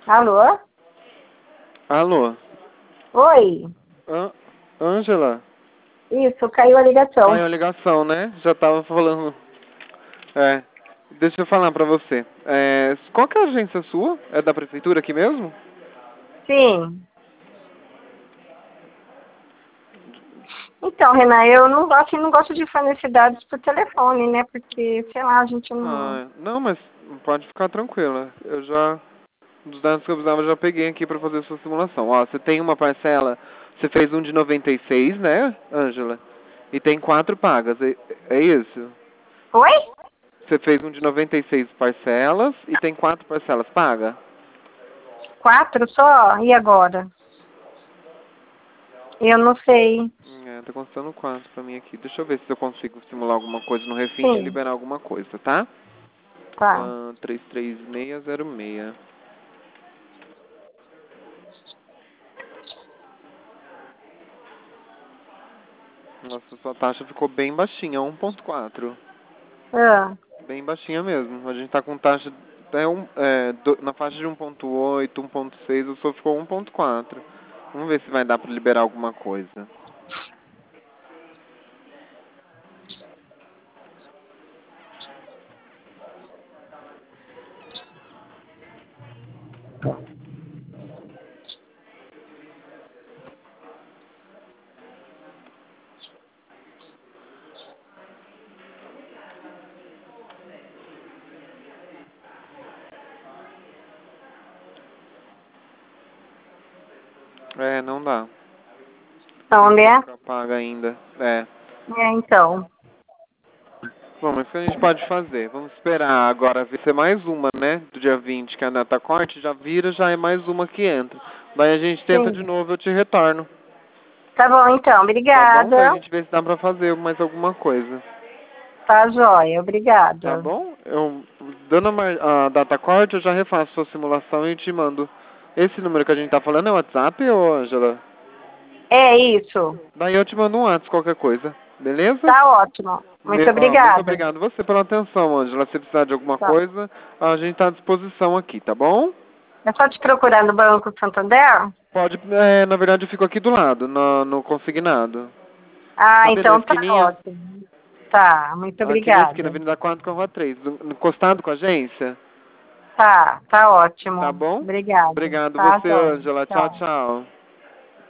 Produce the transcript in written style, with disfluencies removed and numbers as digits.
Alô? Alô? Oi? Ângela? Isso, caiu a ligação. Caiu a ligação, né? Já tava falando. É. Deixa eu falar pra você. Qual que é a agência sua? É da prefeitura aqui mesmo? Sim. Então, Renan, eu não gosto de fornecer dados por telefone, né? Porque, sei lá, a gente não... Não, mas pode ficar tranquila. Eu já. Dos dados que eu precisava, eu já peguei aqui pra fazer a sua simulação. Ó, você tem uma parcela. Você fez um de 96, né, Ângela? E tem 4 pagas. É isso? Oi? Você fez um de 96 parcelas e tem 4 parcelas paga? 4 só? E agora? Eu não sei. Tá constando 4 pra mim aqui. Deixa eu ver se eu consigo simular alguma coisa no refim e Sim, liberar alguma coisa, tá? tá. 33606. Nossa, sua taxa ficou bem baixinha, 1,4. Ah, Bem baixinha mesmo. A gente tá com taxa na faixa de 1,8, 1,6, o seu ficou 1,4. Vamos ver se vai dar pra liberar alguma coisa. Não dá. Tem onde que é? ficar paga ainda. Então. Bom, mas o que a gente pode fazer? Vamos esperar agora ver se é mais uma, né? Do dia 20 que é a data corte, já vira, já é mais uma que entra. Daí a gente tenta de Sim. novo, eu te retorno. Tá bom, então. Tá bom? Daí a Obrigada. gente vê se dá pra fazer mais alguma coisa. Tá joia. Tá Obrigada. bom? Dando a data corte, eu já refaço sua simulação e te mando. Esse número que a gente tá falando é o WhatsApp, ô Ângela? É isso. Daí eu te mando um WhatsApp, qualquer coisa. Beleza? Tá ótimo. Muito Muito obrigada. obrigado você pela atenção, Ângela. Se precisar de alguma Tá. coisa, a gente tá à disposição aqui, tá bom? É só te procurar no Banco Santander? Pode, na verdade eu fico aqui do lado, no consignado. Ah, Sabe na então tá esquininha? ótimo. Tá, muito Aqui na esquina, obrigada. Avenida 4 com a Rua 3, encostado com a agência. Tá Tá ótimo. bom? Obrigada. Obrigado Tá, você, joia. Ângela. Tchau, Tchau. tchau.